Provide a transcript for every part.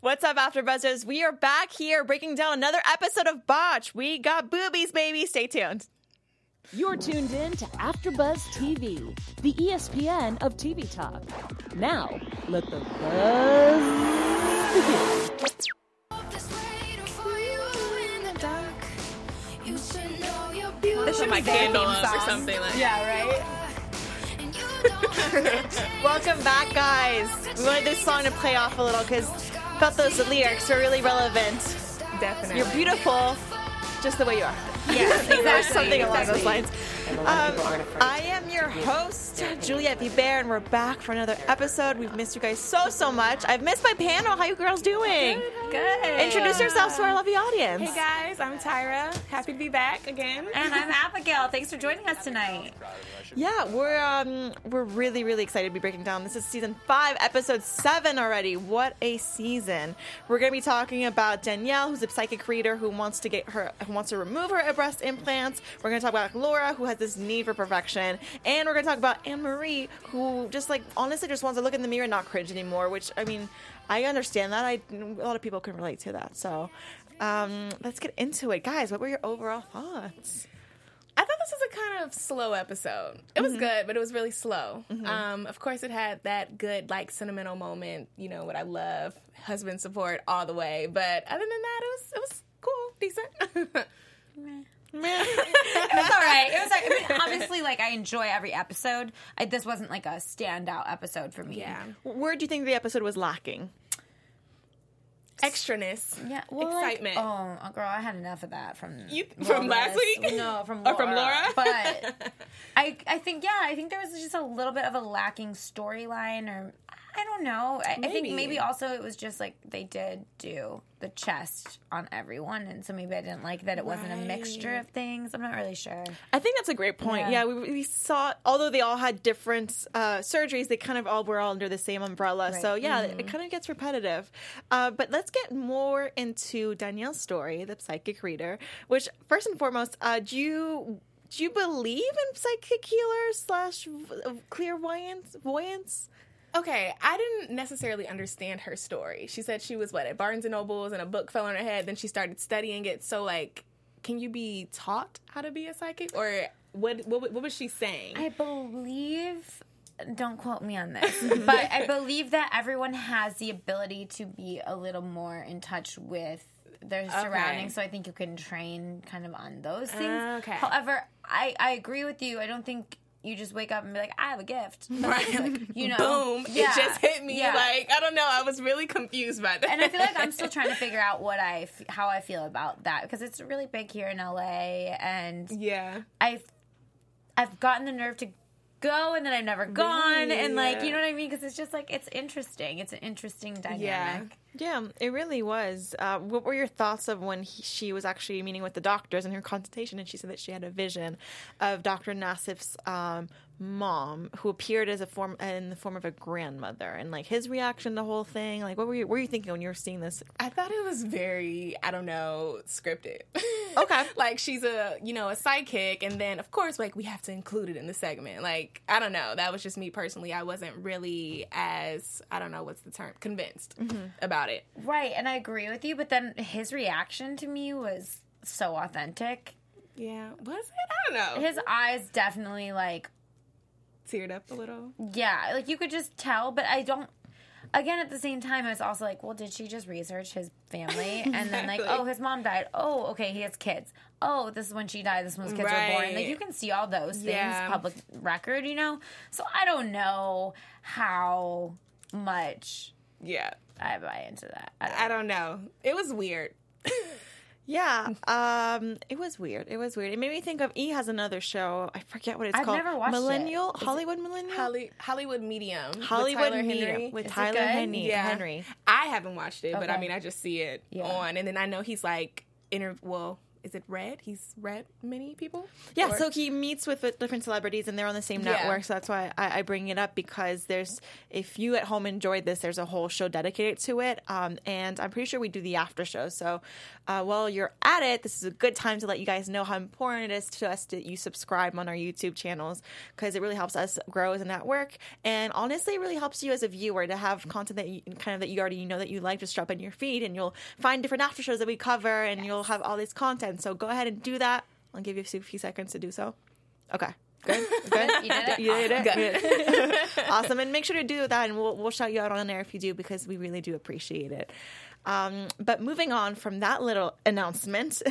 What's up, AfterBuzzers? We are back here breaking down another episode of Botch. We got boobies, baby. Stay tuned. You're tuned in to AfterBuzz TV, the ESPN of TV talk. Now, let the buzz begin. This is my candle or something like. Yeah, right? Welcome back, guys. We wanted this song to play off a little because I felt those lyrics were really relevant. Definitely. You're beautiful, just the way you are. Yeah, exactly. Something along those lines. I am your host, Juliette Vibert, and we're back for another episode. We've missed you guys so much. I've missed my panel. How you girls doing? Good. Introduce yourselves to our lovely audience. Hey guys, I'm Tyra. Happy to be back again. And I'm Abigail. Thanks for joining us tonight. Yeah, we're really excited to be breaking down. This is season 5, episode 7 already. What a season! We're going to be talking about Danielle, who's a psychic reader who wants to remove her breast implants. We're going to talk about Laura, who has this need for perfection, and we're going to talk about Anne Marie, who just honestly just wants to look in the mirror and not cringe anymore. Which I understand that. A lot of people can relate to that. So let's get into it, guys. What were your overall thoughts? I thought this was a kind of slow episode. It was good, but it was really slow. Of course, it had that good, sentimental moment, what I love, husband support all the way. But other than that, it was cool, decent. It was all right. It was obviously, I enjoy every episode. This wasn't, a standout episode for me. Yeah. Where do you think the episode was lacking? Extraness. Yeah, excitement. Girl, I had enough of that from last week. No, from Or Laura. from Laura. But I think there was just a little bit of a lacking storyline, or I don't know. I think maybe also it was just they did do the chest on everyone, and so maybe I didn't like that it wasn't a mixture of things. I'm not really sure. I think that's a great point. Yeah, we saw, although they all had different surgeries, they kind of all were all under the same umbrella. Right. So yeah, it kind of gets repetitive. But let's get more into Danielle's story, the psychic reader. Which first and foremost, do you believe in psychic healers / clairvoyance? Okay, I didn't necessarily understand her story. She said she was, at Barnes & Noble's and a book fell on her head. Then she started studying it. So, can you be taught how to be a psychic? Or what was she saying? I believe, don't quote me on this, but I believe that everyone has the ability to be a little more in touch with their surroundings. So I think you can train kind of on those things. Okay. However, I agree with you. I don't think you just wake up and be like, I have a gift. Right. Boom. Yeah. It just hit me. Yeah. I don't know. I was really confused by that. And I feel like I'm still trying to figure out how I feel about that, because it's really big here in LA, and yeah, I've gotten the nerve to go, and then I've never gone, and you know what I mean? Because it's just it's interesting. It's an interesting dynamic. Yeah, it really was. What were your thoughts of when she was actually meeting with the doctors in her consultation, and she said that she had a vision of Dr. Nassif's mom, who appeared in the form of a grandmother, and his reaction to the whole thing? What were you thinking when you were seeing this? I thought it was very, scripted. Okay. She's a psychic, and then of course we have to include it in the segment. I don't know. That was just me personally. I wasn't really as, I don't know what's the term, convinced about it. Right, and I agree with you, but then his reaction to me was so authentic. Yeah. Was it? I don't know. His eyes definitely teared up a little. Yeah, you could just tell, but I don't. Again, at the same time, it's also well, did she just research his family? And then oh, his mom died. Oh, okay, he has kids. Oh, this is when she died. This is when his kids were born. You can see all those things, public record, So I don't know how much. Yeah, I buy into that. I don't know. It was weird. Yeah, it was weird. It made me think of, has another show. I forget what it's called. I've never watched Millennial? Hollywood Millennial? Hollywood Medium. Hollywood with Medium with Is it Tyler good? Henry. I haven't watched it, but Okay. I just see it on. And then I know he's is it Red? He's read many people? Yeah, so he meets with different celebrities, and they're on the same network, so that's why I bring it up, because if you at home enjoyed this, there's a whole show dedicated to it, and I'm pretty sure we do the after show, so while you're at it, this is a good time to let you guys know how important it is to us that you subscribe on our YouTube channels, because it really helps us grow as a network, and honestly, it really helps you as a viewer to have content that you already know that you like, just drop in your feed, and you'll find different after shows that we cover, and you'll have all this content. So go ahead and do that. I'll give you a few seconds to do so. Okay. Good. You did it? You did it? Good. Awesome. And make sure to do that, and we'll shout you out on air if you do, because we really do appreciate it. But moving on from that little announcement,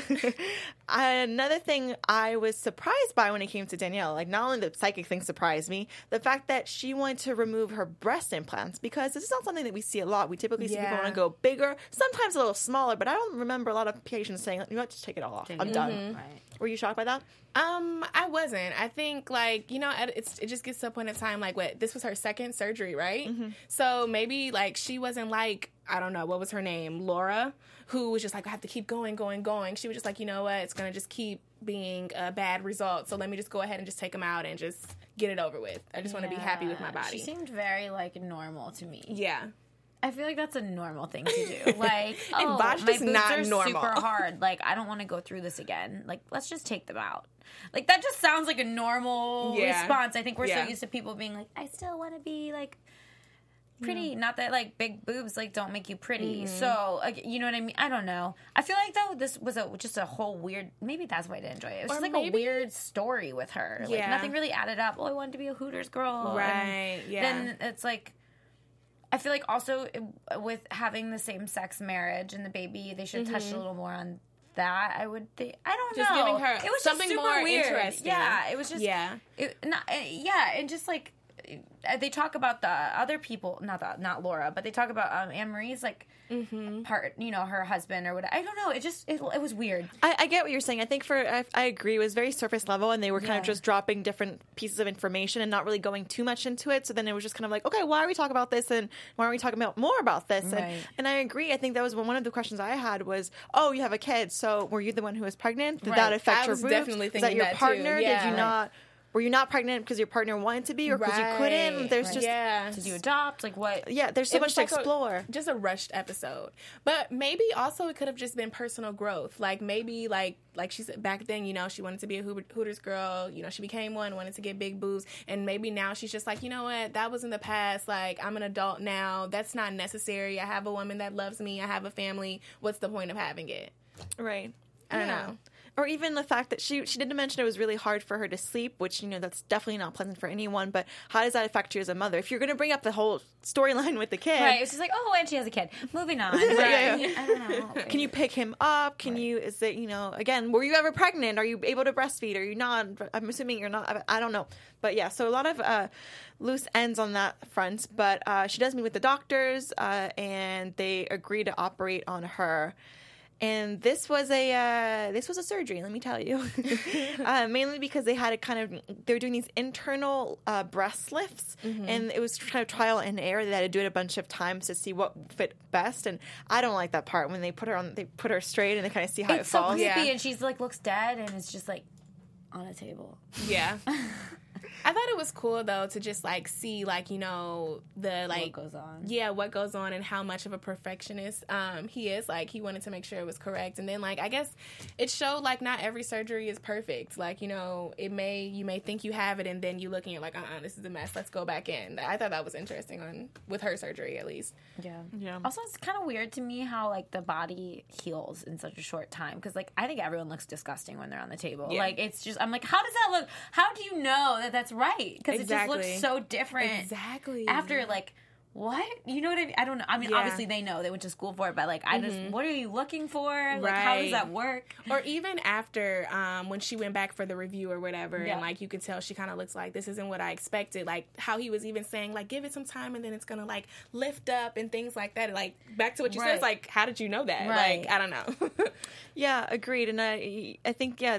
another thing I was surprised by when it came to Danielle, like not only the psychic thing surprised me, the fact that she wanted to remove her breast implants, because this is not something that we see a lot. We typically see people want to go bigger, sometimes a little smaller, but I don't remember a lot of patients saying, you know what, just take it all off. I'm done. Right. Were you shocked by that? I wasn't. I think, like, you know, it just gets to a point in time, like, this was her second surgery, right? So maybe, like, she wasn't like, I don't know, what was her name? Laura, who was just like, I have to keep going. She was just like, you know what? It's going to just keep being a bad result. So let me just go ahead and just take them out and just get it over with. I just want to be happy with my body. She seemed very, like, normal to me. Yeah. I feel like that's a normal thing to do. Like, and my boots not are normal. super hard. Like, I don't want to go through this again. Like, let's just take them out. Like, that just sounds like a normal response. I think we're so used to people being like, I still want to be, like, pretty. Not that, like, big boobs, like, don't make you pretty. So, like, you know what I mean? I don't know. I feel like, though, this was just a whole weird, maybe that's why I didn't enjoy it. It was just, like, a weird story with her. Like, nothing really added up. Oh, I wanted to be a Hooters girl. Right, Then it's, like, I feel like also with having the same-sex marriage and the baby, they should touch a little more on that. I would think. I don't know. Just giving her it was something just super more weird. interesting. Yeah, it was just. Yeah. And just like they talk about the other people, not Laura, but they talk about Anne Marie's like part, you know, her husband or whatever. I don't know. It was weird. I get what you're saying. I think I agree. It was very surface level, and they were kind of just dropping different pieces of information and not really going too much into it. So then it was just kind of like, okay, why are we talking about this, and why are we talking about more about this? Right. And I agree. I think that was one of the questions I had was, oh, you have a kid, so were you the one who was pregnant? Did that affect your boobs? Definitely thinking was that your that partner? too. Yeah. Did you not? Were you not pregnant because your partner wanted to be, or because you couldn't? There's just Did you adopt? Like what? Yeah, there's so much to explore. Just a rushed episode, but maybe also it could have just been personal growth. Like maybe like she said back then, you know, she wanted to be a Hooters girl. You know, she became one, wanted to get big boobs, and maybe now she's just like, you know what, that was in the past. Like I'm an adult now. That's not necessary. I have a woman that loves me. I have a family. What's the point of having it? Right. I don't know. Or even the fact that she did mention it was really hard for her to sleep, which, you know, that's definitely not pleasant for anyone. But how does that affect you as a mother? If you're going to bring up the whole storyline with the kid. Right. It's just like, oh, and she has a kid. Moving on. Right. I don't know. Okay. Can you pick him up? Is it, you know, again, were you ever pregnant? Are you able to breastfeed? Are you not? I'm assuming you're not. I don't know. But yeah, so a lot of loose ends on that front. But she does meet with the doctors, and they agree to operate on her. And this was a surgery, let me tell you. Mainly because they had they were doing these internal breast lifts, and it was kind of trial and error. They had to do it a bunch of times to see what fit best. And I don't like that part when they put her straight and they kind of see how it falls. It's so creepy, and she's like looks dead, and it's just like on a table. Yeah. I thought it was cool though to just like see like, you know, the like what goes on. Yeah, what goes on and how much of a perfectionist he is. Like he wanted to make sure it was correct, and then like I guess it showed like not every surgery is perfect. Like, you know, you may think you have it, and then you look and you're like, this is a mess. Let's go back in. I thought that was interesting with her surgery at least. Yeah. Also, it's kind of weird to me how like the body heals in such a short time, because like I think everyone looks disgusting when they're on the table. Yeah. Like it's just I'm like, how does that look? How do you know that that's right? Because it just looks so different. Exactly. After like, what? You know what I mean? I don't know. I mean, obviously they know. They went to school for it, but like, I just, what are you looking for? Like, how does that work? Or even after, when she went back for the review or whatever, and like, you could tell she kind of looks like, this isn't what I expected. Like, how he was even saying, like, give it some time and then it's gonna, like, lift up and things like that. Like, back to what you said, it's like, how did you know that? Right. Like, I don't know. Yeah, agreed. And I think,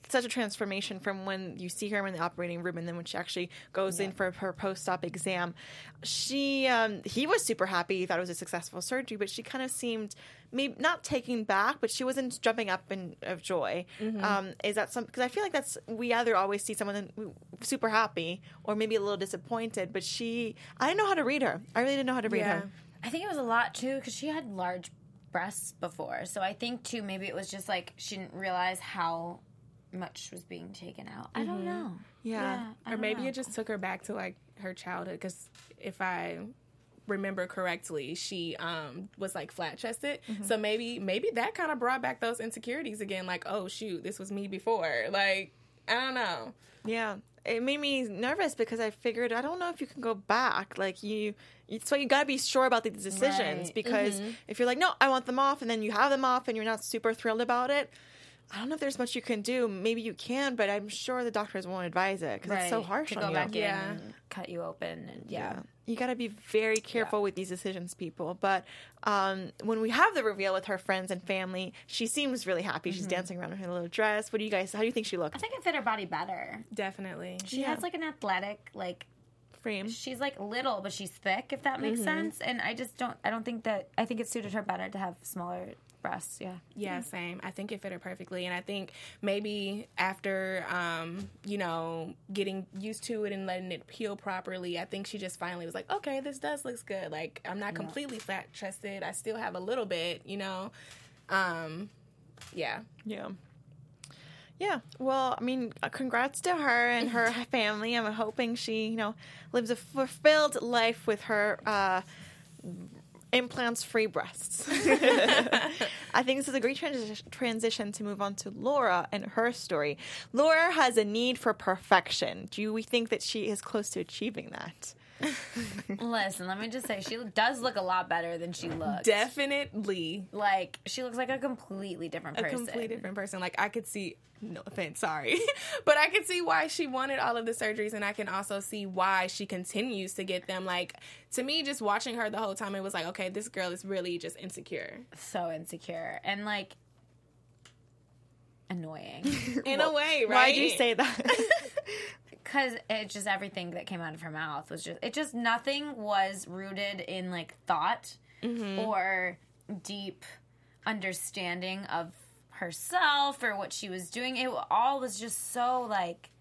such a transformation from when you see her in the operating room and then when she actually goes in for her post-op exam. He was super happy. He thought it was a successful surgery, but she kind of seemed maybe not taken back, but she wasn't jumping up of joy. Is that something? Because I feel like we either always see someone super happy or maybe a little disappointed, but I didn't know how to read her. I really didn't know how to read her. I think it was a lot too because she had large breasts before, so I think too maybe it was just like she didn't realize how much was being taken out. I don't know. Or maybe it just took her back to like her childhood, because if I remember correctly, she was like flat chested, so maybe that kind of brought back those insecurities again, like, oh shoot, this was me before. Like, I don't know. It made me nervous because I figured I don't know if you can go back. Like so you got to be sure about these decisions, because if you're like, no, I want them off, and then you have them off and you're not super thrilled about it, I don't know if there's much you can do. Maybe you can, but I'm sure the doctors won't advise it because it's so harsh on you. Go back in and cut you open. And you got to be very careful with these decisions, people. But when we have the reveal with her friends and family, she seems really happy. She's dancing around in her little dress. How do you think she looked? I think it fit her body better. Definitely. She has like an athletic frame. She's like little, but she's thick, if that makes sense. And I think it suited her better to have smaller breasts. Yeah, same. I think it fit her perfectly, and I think maybe after getting used to it and letting it heal properly, I think she just finally was like, okay, this does look good. Like, I'm not completely flat chested. I still have a little bit, Yeah. Well, I mean, congrats to her and her family. I'm hoping she, lives a fulfilled life with her implants-free breasts. I think this is a great transition to move on to Laura and her story. Laura has a need for perfection. Do we think that she is close to achieving that? Listen, let me just say, she does look a lot better than she looks. Definitely. Like, she looks like a completely different person. A completely different person. Like, I could see, no offense, sorry, but I could see why she wanted all of the surgeries, and I can also see why she continues to get them. Like, to me, just watching her the whole time, it was like, okay, this girl is really just insecure. So insecure. And, like, annoying. In a way, right? Why'd you say that? Because it just, everything that came out of her mouth was just, nothing was rooted in, like, thought or deep understanding of herself or what she was doing. It all was just so, like,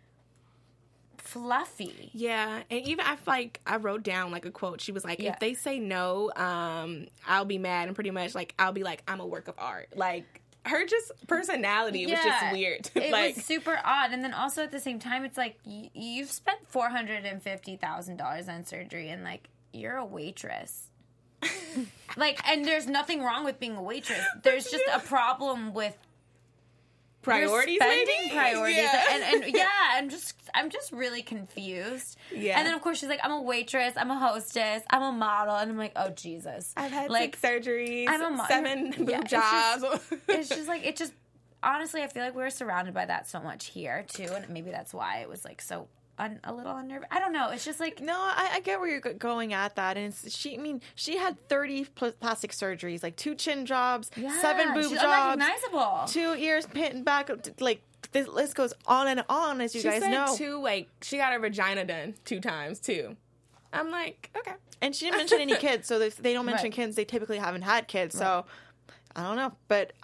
fluffy. Yeah, and even I wrote down, like, a quote. She was like, if they say no, I'll be mad, and pretty much, like, I'll be like, I'm a work of art. Like, her just personality was just weird. It was super odd. And then also at the same time, it's like, you've spent $450,000 on surgery, and, like, you're a waitress. Like, and there's nothing wrong with being a waitress. There's just a problem with priorities, spending priorities. Yeah. And I'm just really confused. Yeah. And then of course she's like, I'm a waitress, I'm a hostess, I'm a model, and I'm like, oh Jesus. I've had 6 surgeries, 7 boob jobs. It's just like, honestly, I feel like we were surrounded by that so much here too, and maybe that's why it was like so a little unnerving. I don't know. It's just like, no, I get where you're going at that. And she had 30 plastic surgeries, like 2 chin jobs, 7 boob jobs, unrecognizable, 2 ears pinned back. Like, this list goes on and on, as you guys know. She got her vagina done 2 times too. I'm like, okay. And she didn't mention any kids, so if they don't mention kids, they typically haven't had kids. So I don't know, but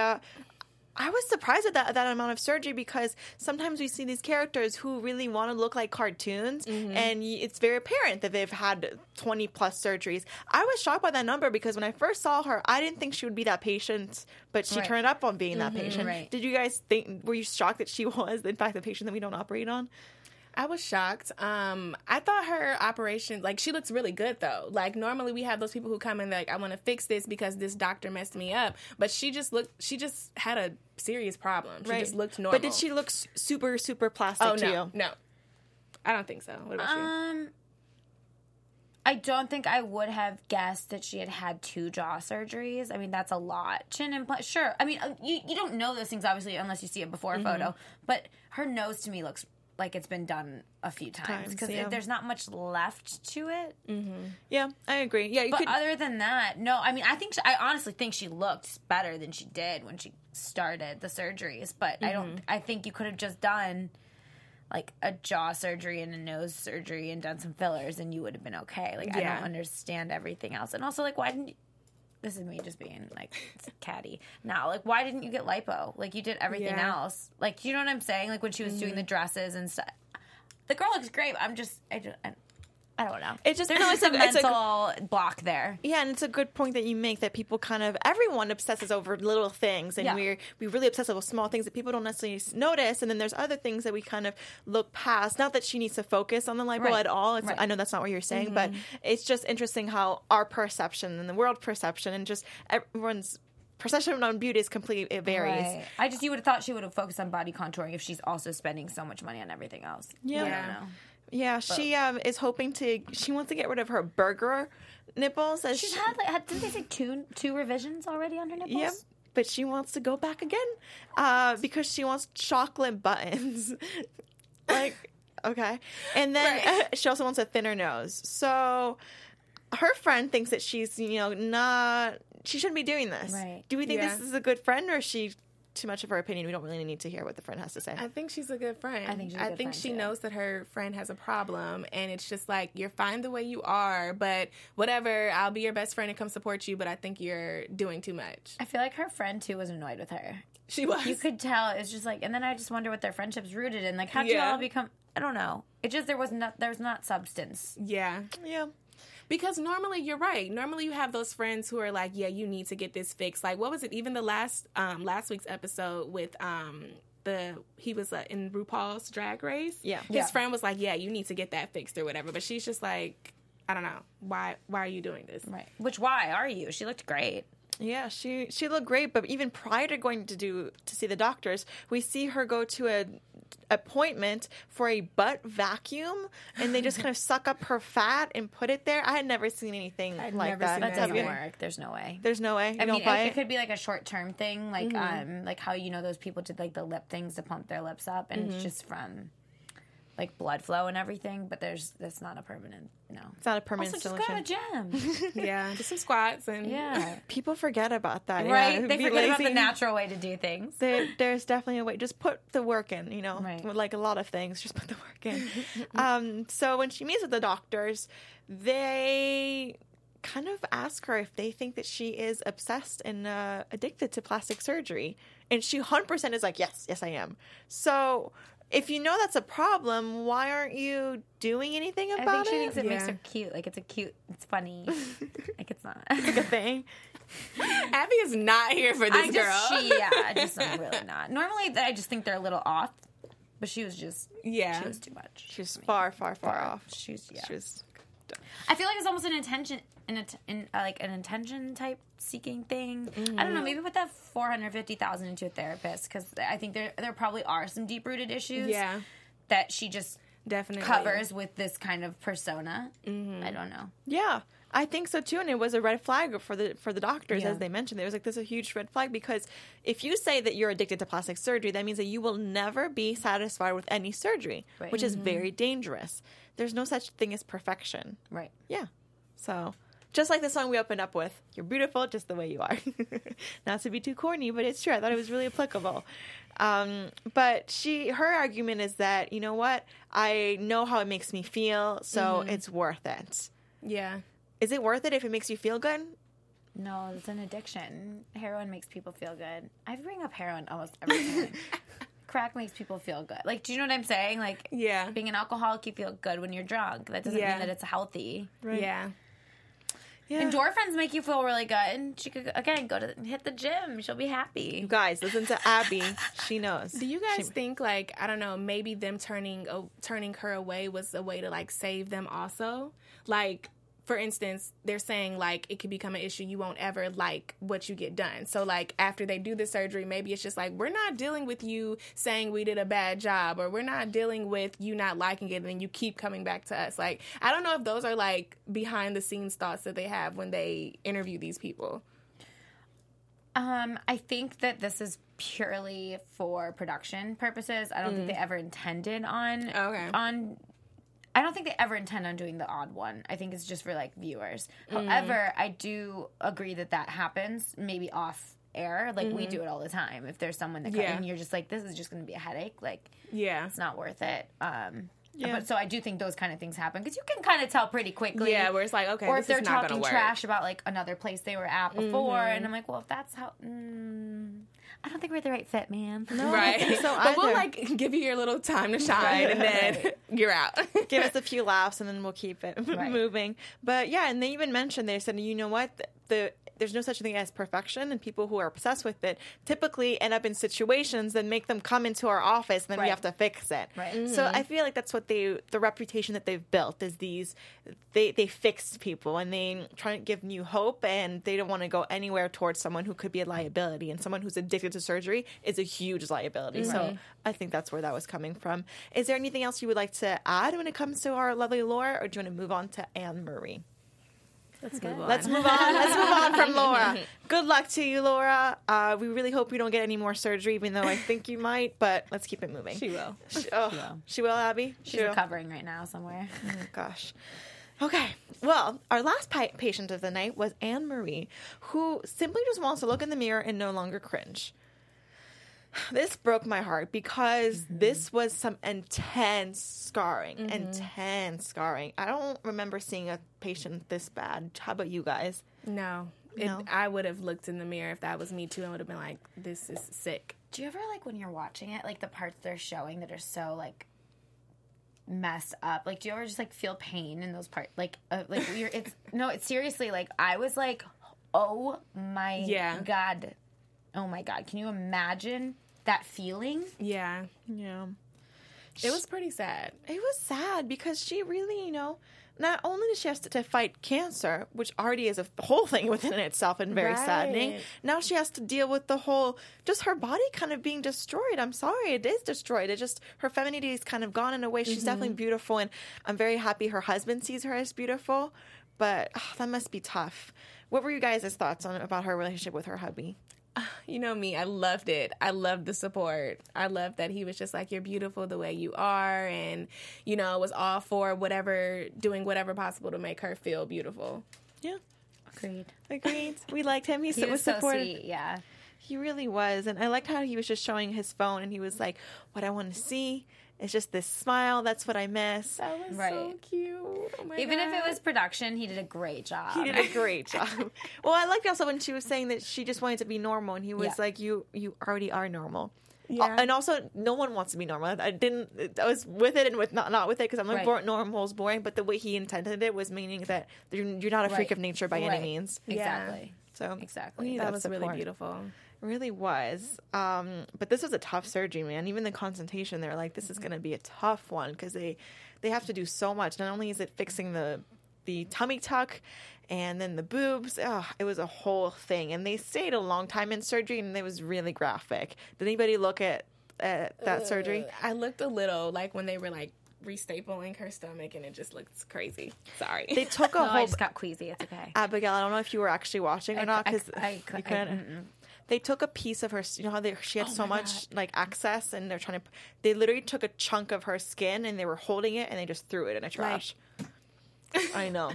I was surprised at that amount of surgery, because sometimes we see these characters who really want to look like cartoons, and it's very apparent that they've had 20 plus surgeries. I was shocked by that number, because when I first saw her, I didn't think she would be that patient, but she turned up on being that patient. Right. Did you guys were you shocked that she was, in fact, the patient that we don't operate on? I was shocked. I thought her operation, like, she looks really good, though. Like, normally we have those people who come in, like, I want to fix this because this doctor messed me up. But she just had a serious problem. She just looked normal. But did she look super, super plastic to you? No. I don't think so. What about you? I don't think I would have guessed that she had 2 jaw surgeries. I mean, that's a lot. Chin implant, sure. I mean, you don't know those things, obviously, unless you see a before photo. But her nose, to me, looks like it's been done a few times because there's not much left to it. Yeah, I agree. Yeah, But other than that, no. I mean, I honestly think she looked better than she did when she started the surgeries. But I think you could have just done like a jaw surgery and a nose surgery and done some fillers, and you would have been okay. Like I don't understand everything else. And also, like, why didn't you? This is me just being, like, catty now. Like, why didn't you get lipo? Like, you did everything else. Like, you know what I'm saying? Like, when she was doing the dresses and stuff. The girl looks great. I don't know. It's just There's always a mental block there. Yeah, and it's a good point that you make that people everyone obsesses over little things, and we really obsess over small things that people don't necessarily notice, and then there's other things that we kind of look past. Not that she needs to focus on the lipo at all. I know that's not what you're saying, but it's just interesting how our perception and the world perception and just everyone's perception on beauty is completely, it varies. Right. You would have thought she would have focused on body contouring if she's also spending so much money on everything else. Yeah. I don't know. Yeah, she is hoping she wants to get rid of her burger nipples. She's had didn't they say two revisions already on her nipples? Yep, but she wants to go back again because she wants chocolate buttons. Like, okay. And then she also wants a thinner nose. So her friend thinks that she's, she shouldn't be doing this. Right. Do we think this is a good friend, or is she too much of her opinion? We don't really need to hear what the friend has to say. I think she's a good friend. I think she knows that her friend has a problem, and it's just like, you're fine the way you are, but whatever, I'll be your best friend and come support you, but I think you're doing too much. I feel like her friend too was annoyed with her. She was. You could tell. It's just like, and then I just wonder what their friendship's rooted in. Like, how'd you all become? I don't know. It just there was not substance. Yeah. Because normally, you're right. Normally, you have those friends who are like, yeah, you need to get this fixed. Like, what was it? Even the last week's episode with he was in RuPaul's Drag Race. Yeah. His friend was like, yeah, you need to get that fixed or whatever. But she's just like, I don't know. Why are you doing this? Right. Why are you? She looked great. Yeah, she looked great, but even prior to going to see the doctors, we see her go to an appointment for a butt vacuum, and they just kind of suck up her fat and put it there. I had never seen anything like that. That doesn't work. There's no way. There's no way. I mean, it could be like a short-term thing, like like how those people did like the lip things to pump their lips up, and it's just from like blood flow and everything, but that's not a permanent, It's not a permanent solution. Also, just go to the gym. Yeah, just some squats and people forget about that. Right? Yeah. They forget about the natural way to do things. There's definitely a way. Just put the work in, Right. Like a lot of things, just put the work in. So when she meets with the doctors, they kind of ask her if they think that she is obsessed and addicted to plastic surgery. And she 100% is like, yes, I am. So if you know that's a problem, why aren't you doing anything about it? I think she thinks it makes her cute. Like, it's funny. Like, it's not. It's like a thing. Abby is not here for this girl. I'm really not. Normally, I just think they're a little off, but she was just, she was too much. She was far, far, far off. She was. I feel like it's almost an attention type seeking thing. I don't know. Maybe put that $450,000 into a therapist, because I think there probably are some deep rooted issues. Yeah, that she just definitely covers with this kind of persona. I don't know. Yeah, I think so too, and it was a red flag for the doctors, as they mentioned. There was like this a huge red flag, because if you say that you're addicted to plastic surgery, that means that you will never be satisfied with any surgery, which is very dangerous. There's no such thing as perfection. Right. Yeah. So just like the song we opened up with, you're beautiful just the way you are. Not to be too corny, but it's true. I thought it was really applicable. But her argument is that, you know what? I know how it makes me feel, so it's worth it. Yeah. Is it worth it if it makes you feel good? No, it's an addiction. Heroin makes people feel good. I bring up heroin almost every time. Crack makes people feel good. Like, do you know what I'm saying? Like, being an alcoholic, you feel good when you're drunk. That doesn't mean that it's healthy. Right. Yeah. Endorphins make you feel really good. And she could, again, hit the gym. She'll be happy. You guys, listen to Abby. She knows. Do you guys think, like, I don't know, maybe them turning her away was a way to, like, save them also? Like, for instance, they're saying, like, it could become an issue. You won't ever like what you get done. So, like, after they do the surgery, maybe it's just like, we're not dealing with you saying we did a bad job, or we're not dealing with you not liking it, and then you keep coming back to us. Like, I don't know if those are, like, behind the scenes thoughts that they have when they interview these people. I think that this is purely for production purposes. I don't think they ever intended on I don't think they ever intend on doing the odd one. I think it's just for like viewers. However, I do agree that happens maybe off air. Like we do it all the time. If there's someone that and you're just like, this is just going to be a headache. Like, it's not worth it. But so I do think those kind of things happen because you can kind of tell pretty quickly. Yeah, where it's like, okay, or this if they're is not talking gonna trash about like another place they were at before, and I'm like, well, if that's how, I don't think we're the right fit, man. No, right. I don't think so But we'll either. like give you your little time to shine, and then you're out. Give us a few laughs and then we'll keep it moving. But yeah, and they even mentioned, they said, you know what, there's no such thing as perfection, and people who are obsessed with it typically end up in situations that make them come into our office, and then we have to fix it. Right. So I feel like that's what the reputation that they've built is they fix people, and they try to give new hope, and they don't want to go anywhere towards someone who could be a liability, and someone who's addicted to surgery is a huge liability. So I think that's where that was coming from. Is there anything else you would like to add when it comes to our lovely Laura, or do you want to move on to Anne Marie? Let's move on. Let's move on from Laura. Good luck to you, Laura. We really hope you don't get any more surgery, even though I think you might, but let's keep it moving. She will. She will, Abby? She's recovering right now somewhere. Oh, gosh. Okay. Well, our last patient of the night was Anne Marie, who simply just wants to look in the mirror and no longer cringe. This broke my heart because this was some intense scarring. I don't remember seeing a patient this bad. How about you guys? No. I would have looked in the mirror if that was me too. I would have been like, this is sick. Do you ever, like, when you're watching it, like, the parts they're showing that are so, like, messed up? Like, do you ever just, like, feel pain in those parts? Like it's seriously, like, I was like, oh my God. Oh my God. Can you imagine that feeling? Yeah. Yeah. It was pretty sad. It was sad because she really, not only does she have to fight cancer, which already is a whole thing within itself and very saddening, now she has to deal with the whole, just her body kind of being destroyed. I'm sorry, it is destroyed. It just, her femininity is kind of gone in a way. She's definitely beautiful, and I'm very happy her husband sees her as beautiful, but that must be tough. What were you guys' thoughts about her relationship with her hubby? You know me, I loved it. I loved the support. I loved that he was just like, you're beautiful the way you are, and, was all for doing whatever possible to make her feel beautiful. Yeah. Agreed. We liked him. He was so supportive. sweet, yeah. He really was. And I liked how he was just showing his phone, and he was like, what I want to see is just this smile. That's what I miss. That was so cute. Oh my Even God. if it was production, he did a great job. He did a great job. Well, I liked also when she was saying that she just wanted to be normal, and he was like, you already are normal. Yeah. And also, no one wants to be normal. I was with it and with not with it, because I'm like, normal is boring, but the way he intended it was meaning that you're not a freak of nature by any means. Exactly. So exactly. That was really beautiful. Really was. But this was a tough surgery, man. Even the consultation, they're like, this is going to be a tough one, because they have to do so much. Not only is it fixing the tummy tuck and then the boobs, it was a whole thing. And they stayed a long time in surgery, and it was really graphic. Did anybody look at that surgery? I looked a little, like when they were like restapling her stomach, and it just looks crazy. Sorry. They took a whole... I just got queasy. It's okay. Abigail, I don't know if you were actually watching or not, because you couldn't... They took a piece of her, how she had so much like access, and they literally took a chunk of her skin, and they were holding it, and they just threw it in a trash. I know.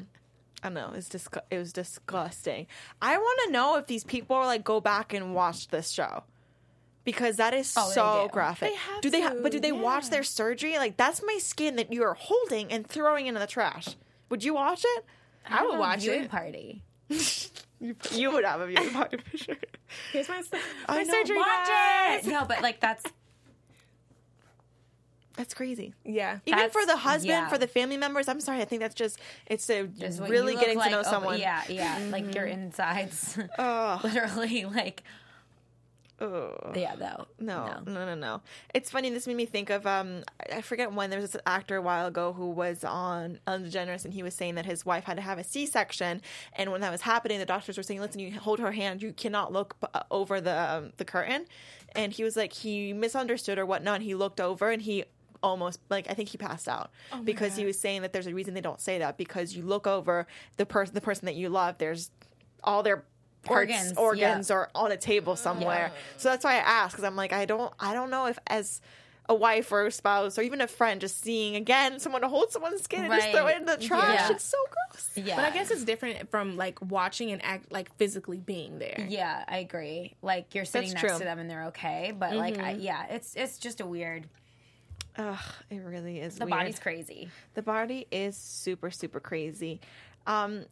It was disgusting. I want to know if these people like go back and watch this show, because that is so graphic. They have But do they watch their surgery? Like, that's my skin that you are holding and throwing into the trash. Would you watch it? I would watch viewing it. Party. You would have a viewing party for sure. Here's my I know, surgery. Watch guys. it. No, but like that's crazy. Yeah. Even for the husband, yeah. for the family members, I'm sorry. I think that's just, it's what really you getting look to know like. someone. Yeah, like your insides, literally like. Yeah, No. It's funny. This made me think of I forget when there was this actor a while ago who was on Ellen DeGeneres, and he was saying that his wife had to have a C-section, and when that was happening, the doctors were saying, "Listen, you hold her hand. You cannot look over the curtain." And he was like, he misunderstood or whatnot. And he looked over, and he almost, like, I think he passed out because he was saying that there's a reason they don't say that, because you look over the person that you love. There's all their organs are on a table somewhere. So that's why I asked, because I'm like, I don't know if as a wife or a spouse or even a friend, just seeing again someone to hold someone's skin and just throw it in the trash. Yeah. It's so gross. Yeah. But I guess it's different from like watching and act like physically being there. Yeah, I agree. Like you're sitting That's next true. to them and they're okay, but like it's just a weird. Ugh, it really is. The weird. body's crazy. The body is super, super crazy. And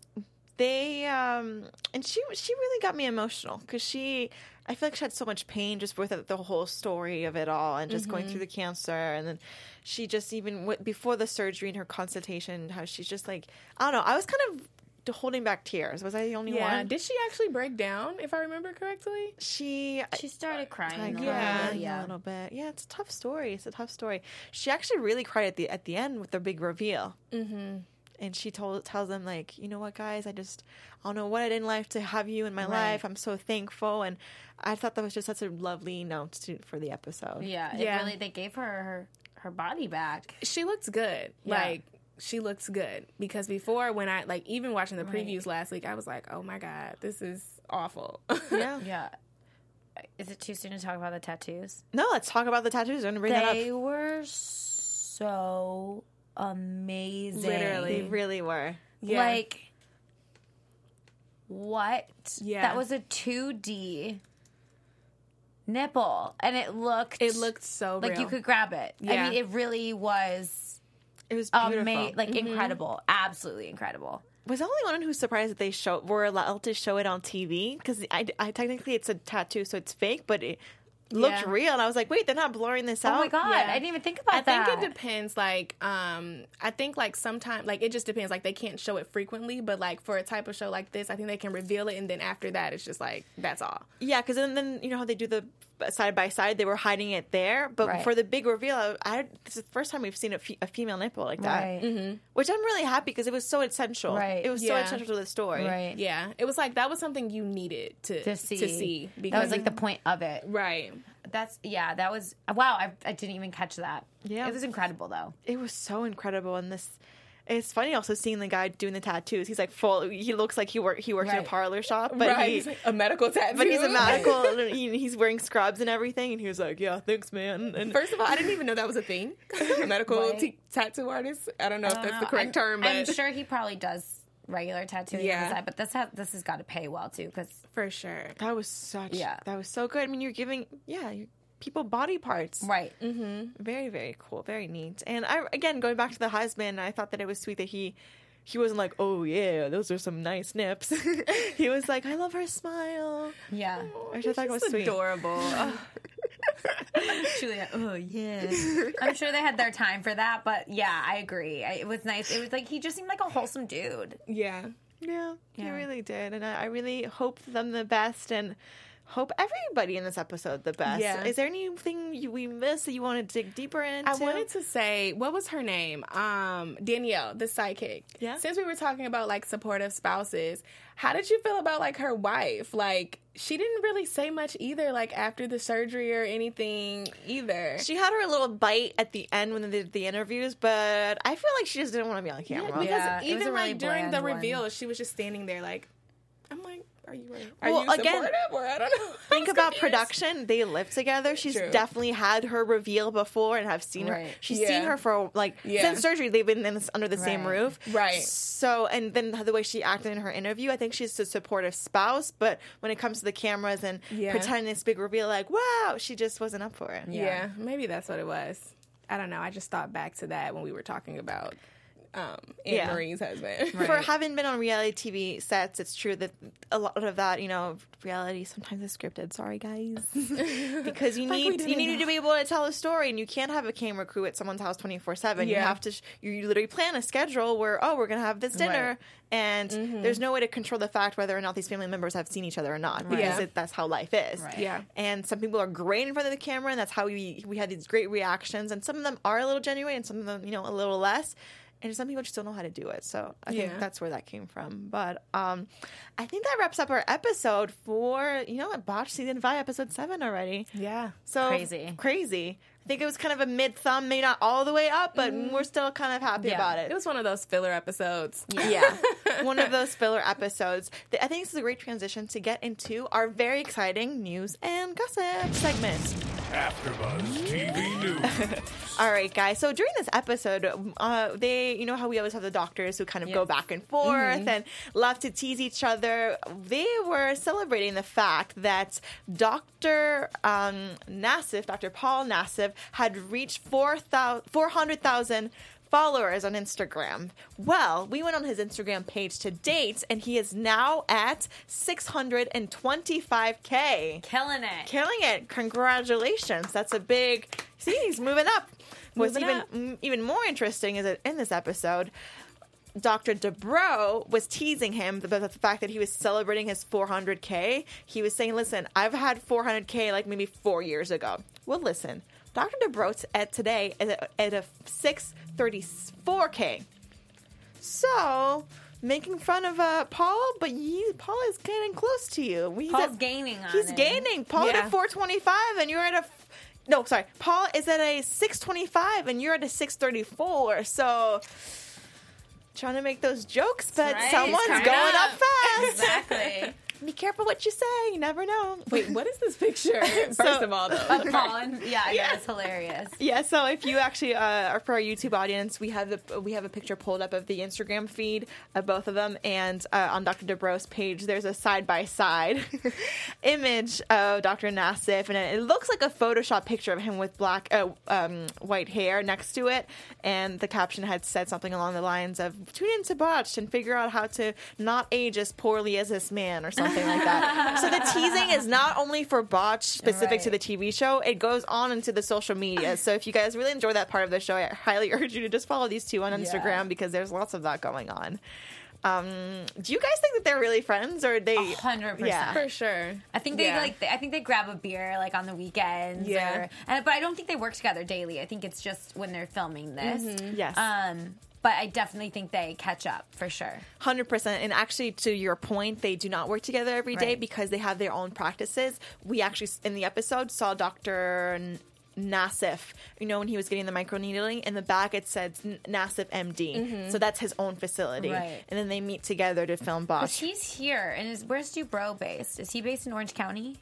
she really got me emotional because I feel like she had so much pain just with the whole story of it all and just going through the cancer. And then she just even before the surgery and her consultation, how she's just like, I don't know. I was kind of holding back tears. Was I the only one? Did she actually break down, if I remember correctly? She started crying. A little bit. Yeah, it's a tough story. She actually really cried at the end with the big reveal. Mm-hmm. And she tells them, like, you know what, guys, I don't know what I did in life to have you in my life. I'm so thankful. And I thought that was just such a lovely note for the episode. Yeah, really, they gave her body back. She looks good. Yeah. Like, she looks good. Because before, when I, like, even watching the previews last week, I was like, oh my God, this is awful. Yeah. Yeah. Is it too soon to talk about the tattoos? No, let's talk about the tattoos. I'm going to bring that up. They were so amazing. Literally. They really were. Yeah. Like, what? Yeah. That was a 2D nipple, and it looked so like real. you could grab it. I Yeah. mean, it really was It was beautiful. incredible, absolutely incredible. Was I the only one who's surprised that they were allowed to show it on TV? Because I technically it's a tattoo, so it's fake, but it looked real. And I was like, wait, they're not blurring this out? Oh my God, Yeah. I didn't even think about I that. think it depends. Like, I think like sometimes, like it just depends. Like they can't show it frequently, but like for a type of show like this, I think they can reveal it, and then after that, it's just like that's all. Yeah, because then you know how they do the side by side, they were hiding it there, but for the big reveal, this is the first time we've seen a female nipple like that, Right. which I'm really happy because it was so essential. Right. It was so Yeah. essential to the story. Right. Yeah, it was like that was something you needed to see because That was like the point of it. right. That was wow. I didn't even catch that. Yeah. It was incredible though. It was so incredible, and it's funny also seeing the guy doing the tattoos. He's like he looks like he works in a parlor shop, but He's like a medical tattoo. but he's a medical, and he's wearing scrubs and everything, and he was like, yeah, thanks, man. And First of all, I didn't even know that was a thing. Medical tattoo artist. I don't know if that's the correct term, but I'm sure he probably does regular tattooing on the side, but this has got to pay well too because for sure. that was so good. I mean, you're giving people body parts. right. Very, very cool. Very neat. And again, going back to the husband, I thought that it was sweet that he wasn't like, oh yeah, those are some nice nips. He was like, I love her smile. Yeah. Which I thought was sweet. Adorable. Julia, oh yeah. I'm sure they had their time for that, but yeah, I agree. It was nice. It was like he just seemed like a wholesome dude. Yeah. Yeah, he really did. And I really hope them the best and hope everybody in this episode the best. Yeah. Is there anything we missed that you want to dig deeper into? I wanted to say, what was her name? Danielle, the sidekick. Yeah. Since we were talking about like supportive spouses, how did you feel about like her wife? Like she didn't really say much either, like after the surgery or anything either. She had her little bite at the end when they did the interviews, but I feel like she just didn't want to be on camera. Because Yeah, it was even a really like during the bland one. reveal, she was just standing there like, I'm like, are you Well, supportive again, or I don't know. Think I was about confused. production. They live together. She's True. definitely had her reveal before and have seen her. Right. She's Yeah. seen her for since surgery. They've been under the same Right. roof. Right. So, and then the way she acted in her interview, I think she's a supportive spouse. But when it comes to the cameras and pretending this big reveal, like, wow, she just wasn't up for it. Yeah, maybe that's what it was. I don't know. I just thought back to that when we were talking about Anne Marie's husband. For having been on reality TV sets, it's true that a lot of that, reality sometimes is scripted. Sorry, guys, because you need to be able to tell a story, and you can't have a camera crew at someone's house 24/7. You have to. You literally plan a schedule where we're gonna have this dinner, and there's no way to control the fact whether or not these family members have seen each other or not, because that's how life is. Right. Yeah. And some people are great in front of the camera, and that's how we have these great reactions, and some of them are a little genuine, and some of them a little less. and some people just don't know how to do it. So I think Yeah. that's where that came from. But I think that wraps up our episode for, Botch Season 5, Episode 7 already. Yeah. So crazy. I think it was kind of a mid-thumb, maybe not all the way up, but we're still kind of happy about it. It was one of those filler episodes. Yeah, one of those filler episodes. I think this is a great transition to get into our very exciting news and gossip segment. AfterBuzz TV News. All right, guys. So during this episode, they, how we always have the doctors who kind of go back and forth and love to tease each other. They were celebrating the fact that Dr. Nassif, Dr. Paul Nassif, had reached 400,000 followers on Instagram. Well, we went on his Instagram page to date, and he is now at 625K. Killing it. Congratulations. That's a big... See, he's moving up. What's even more interesting is that in this episode, Dr. Dubrow was teasing him about the fact that he was celebrating his 400K. He was saying, listen, I've had 400K like maybe 4 years ago. Well, listen, Dr. Dubrow today is at a 634K. So, making fun of Paul, but Paul is getting close to you. Paul's gaining on He's it. gaining. Paul at a 425 and you're at a... No, sorry. Paul is at a 625 and you're at a 634. So... trying to make those jokes, but right. someone's going up fast. Exactly. Be careful what you say. You never know. Wait, what is this picture? First of all, though. Colin. Yeah, it's hilarious. Yeah, so if you actually are for our YouTube audience, we have a picture pulled up of the Instagram feed of both of them, and on Dr. Dubrow's page, there's a side-by-side image of Dr. Nassif, and it looks like a Photoshop picture of him with white hair next to it, and the caption had said something along the lines of, tune into Botched and figure out how to not age as poorly as this man, or something like that. So the teasing is not only for Botched specific to the TV show, it goes on into the social media. So if you guys really enjoy that part of the show, I highly urge you to just follow these two on Instagram because there's lots of that going on. Do you guys think that they're really friends, or are they 100%? Yeah. For sure. I think they I think they grab a beer like on the weekends. Yeah. But I don't think they work together daily. I think it's just when they're filming this. Yes. But I definitely think they catch up for sure. 100%. And actually, to your point, they do not work together every day Right. because they have their own practices. We actually, in the episode, saw Dr. Nassif, when he was getting the microneedling, in the back it said Nassif MD. So that's his own facility. Right. And then they meet together to film But Bosch. he's here, and where's Dubrow based? Is he based in Orange County,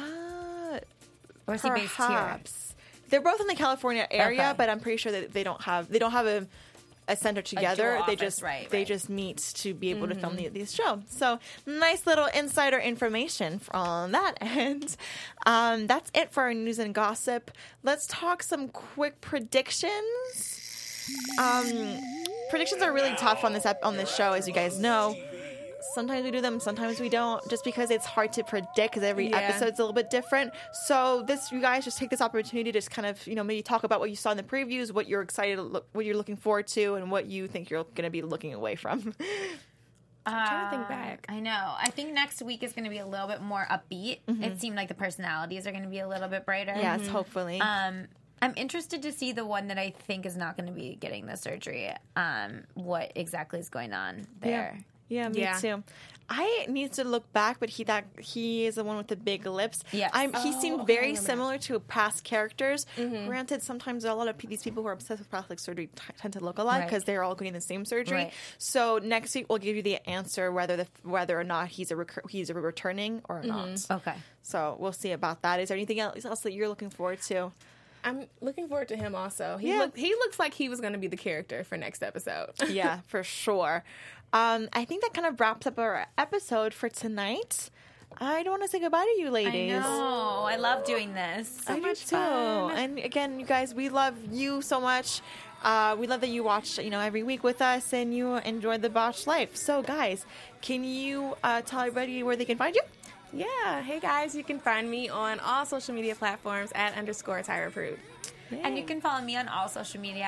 or is he based here? Perhaps. They're both in the California area, Okay. but I'm pretty sure that they don't have a center together. dual They office, just right. just meet to be able to film this show. So nice little insider information on that end. That's it for our news and gossip. Let's talk some quick predictions. Predictions are really tough on this show, as you guys know. Sometimes we do them, sometimes we don't, just because it's hard to predict because every episode's a little bit different. So you guys just take this opportunity to just kind of, maybe talk about what you saw in the previews, what you're excited, what you're looking forward to, and what you think you're going to be looking away from. I'm trying to think back. I know. I think next week is going to be a little bit more upbeat. It seemed like the personalities are going to be a little bit brighter. Yes, hopefully. I'm interested to see the one that I think is not going to be getting the surgery. What exactly is going on there? Yeah, me too. I need to look back, but he is the one with the big lips. Yes. He seemed very similar to past characters. Granted, sometimes a lot of these people who are obsessed with plastic surgery tend to look alike because they're all getting the same surgery. Right. So next week we'll give you the answer whether or not he's a returning or not. Okay. So we'll see about that. Is there anything else that you're looking forward to? I'm looking forward to him also. He Yeah. he looks like he was going to be the character for next episode. Yeah, for sure. I think that kind of wraps up our episode for tonight. I don't want to say goodbye to you, ladies. I know. I love doing this. I do too. And again, you guys, we love you so much. We love that you watch, every week with us and you enjoy the Botched life. So, guys, can you tell everybody where they can find you? Yeah. Hey, guys, you can find me on all social media platforms at _Tyra Prude. And you can follow me on all social media,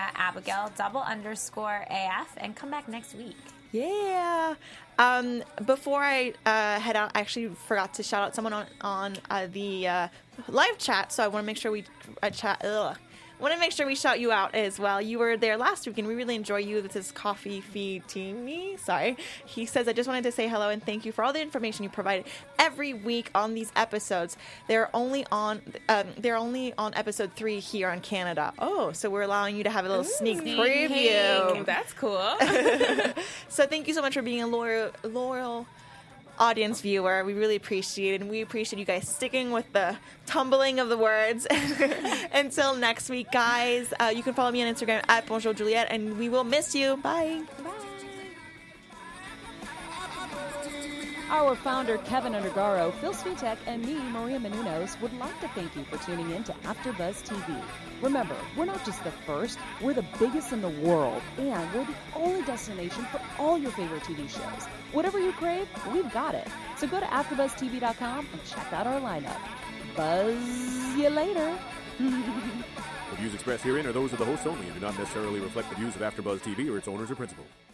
Abigail_AF, and come back next week. Yeah. Before I head out, I actually forgot to shout out someone on the live chat, so I want to make sure we want to make sure we shout you out as well. You were there last week, and we really enjoy you. This is Coffee Feedini. Sorry. He says, I just wanted to say hello and thank you for all the information you provide every week on these episodes. They're only on episode 3 here on Canada. Oh, so we're allowing you to have a little sneak preview. That's cool. So thank you so much for being a loyal audience viewer. We really appreciate it, and we appreciate you guys sticking with the tumbling of the words. Until next week, guys, you can follow me on Instagram at Bonjour Juliette, and we will miss you. Bye. Our founder, Kevin Undergaro, Phil Svitek, and me, Maria Menounos, would like to thank you for tuning in to AfterBuzz TV. Remember, we're not just the first, we're the biggest in the world, and we're the only destination for all your favorite TV shows. Whatever you crave, we've got it. So go to AfterBuzzTV.com and check out our lineup. Buzz you later. The views expressed herein are those of the hosts only and do not necessarily reflect the views of AfterBuzz TV or its owners or principals.